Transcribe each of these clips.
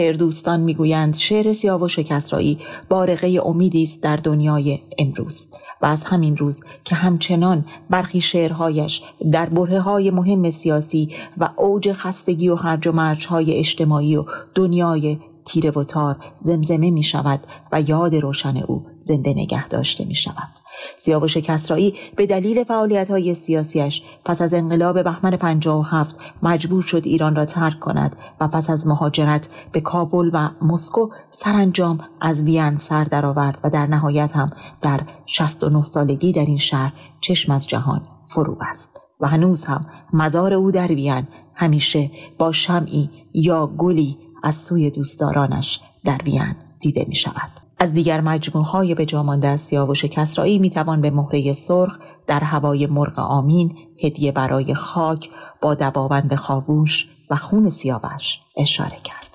دوستان میگویند شعر سیاوش کسرایی بارقه امیدی است در دنیای امروز و از همین روز که همچنان برخی شعرهایش در برهه‌های مهم سیاسی و اوج خستگی و هرج و مرج‌های اجتماعی و دنیای تیره و تار زمزمه می شود و یاد روشن او زنده نگه داشته می شود. سیاوش کسرایی به دلیل فعالیت‌های سیاسیش پس از انقلاب بهمن 57 مجبور شد ایران را ترک کند و پس از مهاجرت به کابل و مسکو سرانجام از وین سر درآورد و در نهایت هم در 69 سالگی در این شهر چشم از جهان فرو بست و هنوز هم مزار او در وین همیشه با شمعی یا گلی از سوی دوستدارانش در وین دیده می شود. از دیگر مجموعه‌های به جا مانده از سیاوش کسرایی می توان به مهره سرخ در هوای مرغ آمین، هدیه برای خاک، با دباوند خاموش و خون سیاوش اشاره کرد.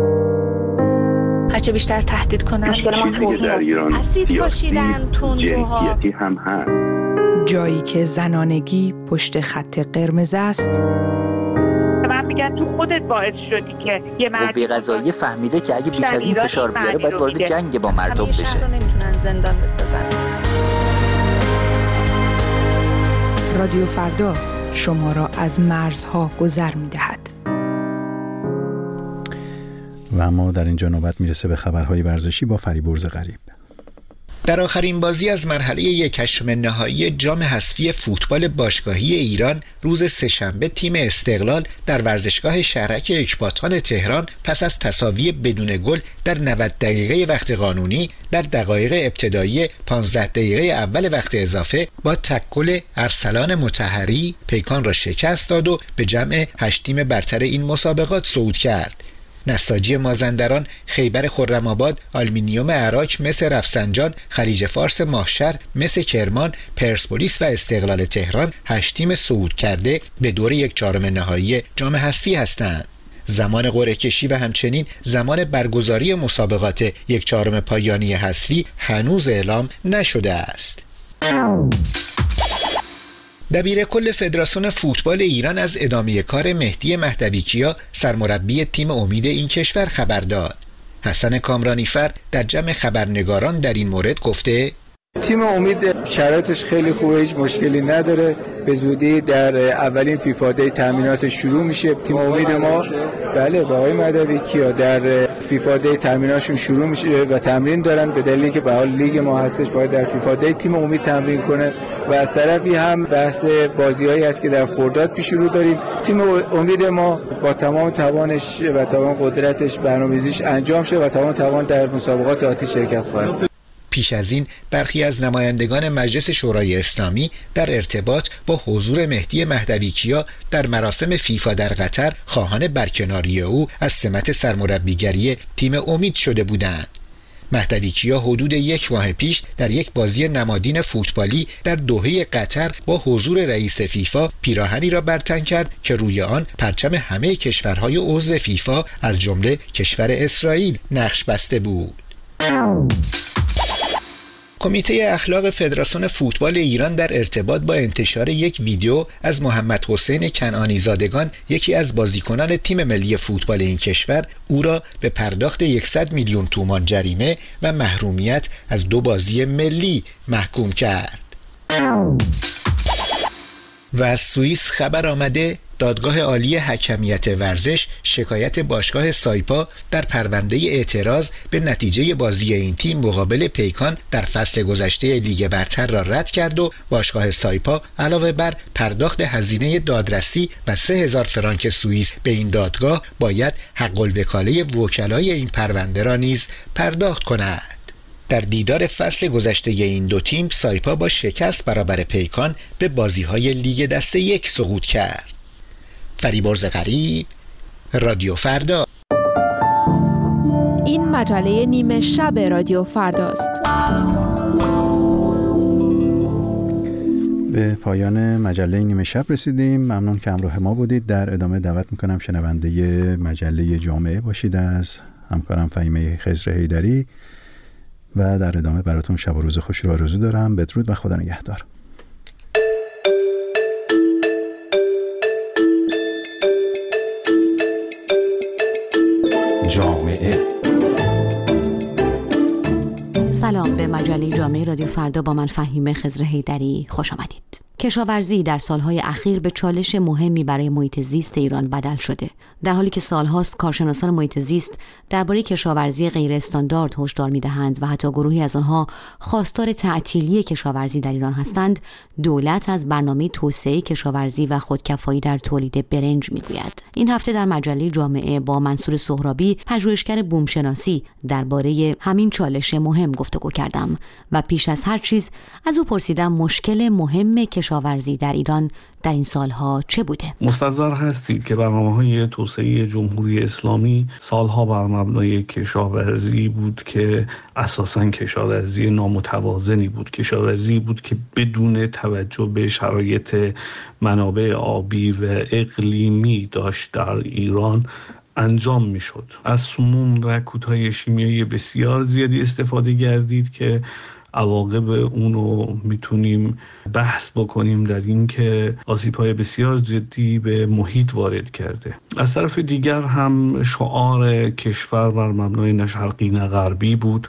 هرچه بیشتر تهدید کنن اسید پاشیدن تندروها هم هست. جایی که زنانگی پشت خط قرمز است، من میگم تو خودت باعث شدی که یه قوه قضاییه فهمیده که اگه بیش از این فشار بیاره باید وارد جنگ با مردم بشه. همیشه رو نمیتونن زندان بسازن. رادیو فردا شما را از مرزها گذر می‌دهد. و اما در اینجا نوبت میرسه به خبرهای ورزشی با فریبرز غریب. در آخرین بازی از مرحله 1/8 نهایی جام حذفی فوتبال باشگاهی ایران روز سه‌شنبه تیم استقلال در ورزشگاه شهرک اکباتان تهران پس از تساوی بدون گل در 90 دقیقه وقت قانونی در دقایق ابتدایی 15 دقیقه اول وقت اضافه با تکل ارسلان مطهری پیکان را شکست داد و به جمع 8 تیم برتر این مسابقات صعود کرد. نساجی مازندران، خیبر خرم‌آباد، آلومینیوم عراق، مس رفسنجان، خلیج فارس ماهشهر، مس کرمان، پرسپولیس و استقلال تهران 8 تیم صعود کرده به دور 1/4 نهایی جام حذفی هستند. زمان قرعه کشی و همچنین زمان برگزاری مسابقات 1/4 پایانی حذفی هنوز اعلام نشده است. دبیر کل فدراسیون فوتبال ایران از ادامه کار مهدی مهدویکیا سرمربی تیم امید این کشور خبر داد. حسن کامرانیفر در جمع خبرنگاران در این مورد گفته تیم امید شرایطش خیلی خوبه، هیچ مشکلی نداره. به زودی در اولین فیفا دی تامینات شروع میشه. تیم امید ما بله با آقای مهدویکیا در فیفا دی تامیناشون شروع میشه و تمرین دارن، به دلیلی که به حال لیگ ما هستش باید در فیفا دی تیم امید تمرین کنه و از طرفی هم بحث بازیایی هست که در خرداد پیش رو داریم. تیم امید ما با تمام توانش و تمام قدرتش برنامه‌ریزیش انجام شه و تمام توان در مسابقات آتی شرکت خواهد. پیش از این برخی از نمایندگان مجلس شورای اسلامی در ارتباط با حضور مهدی مهدویکیا در مراسم فیفا در قطر خواهان برکناری او از سمت سرمربیگری تیم امید شده بودند. مهدویکیا حدود 1 ماه پیش در یک بازی نمادین فوتبالی در دوحه قطر با حضور رئیس فیفا پیراهنی را برتن کرد که روی آن پرچم همه کشورهای عضو فیفا از جمله کشور اسرائیل نقش بسته بود. کمیته اخلاق فدراسیون فوتبال ایران در ارتباط با انتشار یک ویدیو از محمد حسین کنعانی زادگان، یکی از بازیکنان تیم ملی فوتبال این کشور، او را به پرداخت 100 میلیون تومان جریمه و محرومیت از 2 بازی ملی محکوم کرد. و از سوئیس خبر آمده دادگاه عالی حکمیت ورزش شکایت باشگاه سایپا در پرونده اعتراض به نتیجه بازی این تیم مقابل پیکان در فصل گذشته لیگ برتر را رد کرد و باشگاه سایپا علاوه بر پرداخت هزینه دادرسی و 3000 فرانک سوئیس به این دادگاه باید حق الوکاله وکلای این پرونده را نیز پرداخت کند. در دیدار فصل گذشته این دو تیم سایپا با شکست برابر پیکان به بازی‌های لیگ دسته 1 سقوط کرد. فریبرز غریب، رادیو فردا. این مجله نیمه شب رادیو فرداست. به پایان مجله نیمه شب رسیدیم. ممنون که همراه ما بودید. در ادامه دعوت میکنم شنونده مجله جامعه باشید از همکارم فهیمه خضر حیدری و در ادامه براتون شب و روز خوشی رو آرزو دارم. بدرود و خدا نگهدار. جامعه. سلام، به مجله جامعه رادیو فردا با من فهیمه خضرحیدری خوش آمدید. کشاورزی در سالهای اخیر به چالش مهمی برای محیط زیست ایران بدل شده. در حالی که سالهاست کارشناسان محیط زیست درباره کشاورزی غیر استاندارد هشدار می‌دهند و حتی گروهی از آنها خواستار تعطیلی کشاورزی در ایران هستند، دولت از برنامه توسعه کشاورزی و خودکفایی در تولید برنج میگوید. این هفته در مجله جامعه با منصور سهرابی، پژوهشگر بومشناسی، درباره همین چالش مهم گفتگو کردم و پیش از هر چیز از او پرسیدم مشکل مهم کشاورزی در ایران در این سالها چه بوده؟ مستحضر هستید که برنامه‌های توسعه جمهوری اسلامی سالها بر مبنای کشاورزی بود که اساساً کشاورزی نامتوازنی بود، کشاورزی بود که بدون توجه به شرایط منابع آبی و اقلیمی داشت در ایران انجام میشد. از سموم و کودهای شیمیایی بسیار زیادی استفاده گردید که عواقب اونو میتونیم بحث بکنیم در این که آسیب‌های بسیار جدی به محیط وارد کرده. از طرف دیگر هم شعار کشور بر مبنای نه شرقی نه غربی بود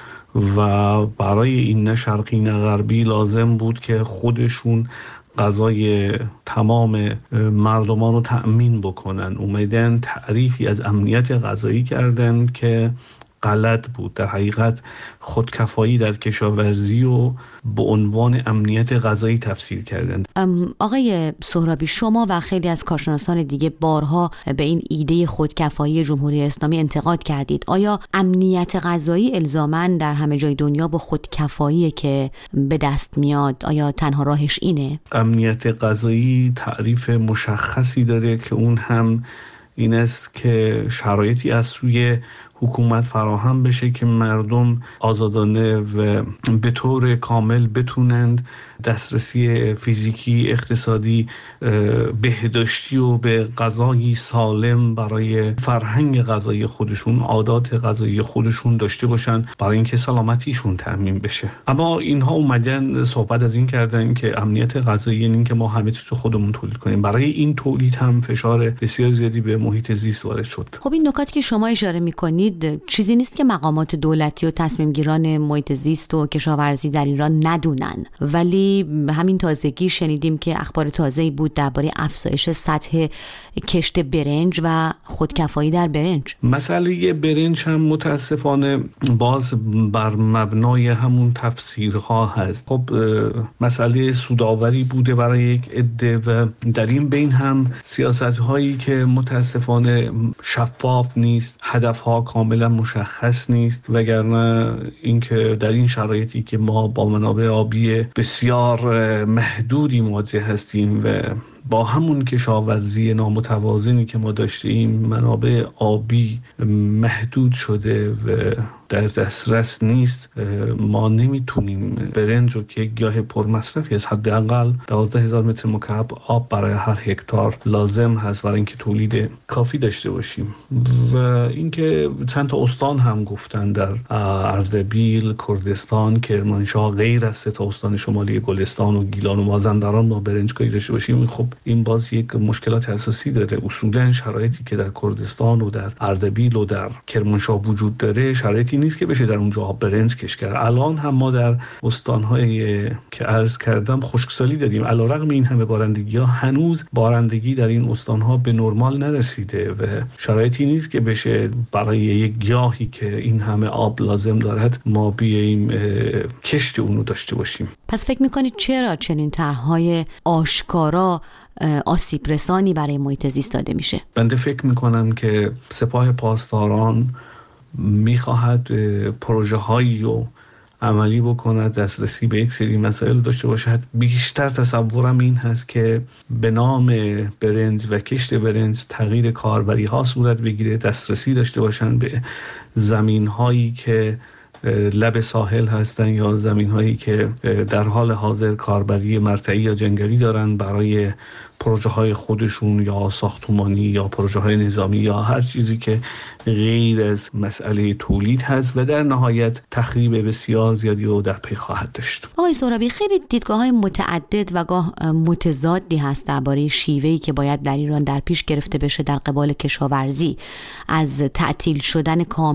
و برای این نه شرقی نه غربی لازم بود که خودشون غذای تمام مردمان رو تأمین بکنن. اومدن تعریفی از امنیت غذایی کردن که غلط بود. در حقیقت خودکفایی در کشاورزی رو به عنوان امنیت غذایی تفسیر کردند. آقای سهرابی، شما و خیلی از کارشناسان دیگه بارها به این ایده خودکفایی جمهوری اسلامی انتقاد کردید. آیا امنیت غذایی الزاماً در همه جای دنیا با خودکفایی که به دست میاد؟ آیا تنها راهش اینه؟ امنیت غذایی تعریف مشخصی داره که اون هم این است که شرایطی از سوی حکومت فراهم بشه که مردم آزادانه و به طور کامل بتونند دسترسی فیزیکی، اقتصادی، بهداشتی و به غذای سالم برای فرهنگ غذایی خودشون، عادات غذایی خودشون داشته باشن برای اینکه سلامتیشون تضمین بشه. اما اینها اومدن صحبت از این کردن که امنیت غذایی یعنی این که ما همه چیز رو خودمون تولید کنیم. برای این تولید هم فشار بسیار زیادی به محیط زیست وارد شد. خب این نکاتی که شما اشاره می‌کنید چیزی نیست که مقامات دولتی و تصمیم گیران محیط زیست و کشاورزی در ایران ندونن، ولی همین تازگی شنیدیم که اخبار تازه‌ای بود درباره افزایش سطح کشت برنج و خودکفایی در برنج. مسئله برنج هم متاسفانه باز بر مبنای همون تفسیرها هست. خب مسئله سودآوری بوده برای یک عده و در این بین هم سیاست‌هایی که متاسفانه شفاف نیست، هدفها کاملا مشخص نیست، وگرنه اینکه در این شرایطی که ما با منابع آبی بسیار محدودی مواجه هستیم و با همون کشاورزی نامتوازنی که ما داشتیم منابع آبی محدود شده و در دسترس نیست، ما نمیتونیم برنج رو که یک گیاه پرمصرفی از حداقل 12,000 متر مکعب آب برای هر هکتار لازم هست برای اینکه تولید کافی داشته باشیم. و اینکه چند تا استان هم گفتن در اردبیل، کردستان، کرمانشاه، غیر از 3 استان شمالی گلستان و گیلان و مازندران ما برنجکاری داشته باشیم. خب این باز یک مشکلات اساسی داره. اصولا شرایطی که در کردستان و در اردبیل و در کرمانشاه وجود داره شرایطی نیست که بشه در اونجا برنج کشت کرد. الان هم ما در استان‌هایی که عرض کردم خشکسالی داریم. علیرغم این همه بارندگی‌ها هنوز بارندگی در این استان‌ها به نرمال نرسیده و شرایطی نیست که بشه برای یک گیاهی که این همه آب لازم دارد ما بیاییم کشت اونو داشته باشیم. پس فکر می‌کنید چرا چنین طرح‌های آشکارا آسیب رسانی برای محیط زیست داده میشه؟ بنده فکر می‌کنم که سپاه پاسداران میخواهد پروژه هایی رو عملی بکند، دسترسی به یک سری مسائل داشته باشد. بیشتر تصورم این هست که به نام برنج و کشت برنج تغییر کاربری ها صورت بگیره، دسترسی داشته باشند به زمین هایی که لب ساحل هستن یا زمین‌هایی که در حال حاضر کاربری مرتعی یا جنگلی دارن برای پروژه های خودشون یا ساختمانی یا پروژه های نظامی یا هر چیزی که غیر از مسئله تولید هست و در نهایت تخریب بسیار زیادی رو در پی خواهد داشت. آقای سهرابی، خیلی دیدگاه های متعدد و گاه متضادی هست درباره شیوهی که باید در ایران در پیش گرفته بشه در قبال کشاورزی، از تعطیل شدن کامل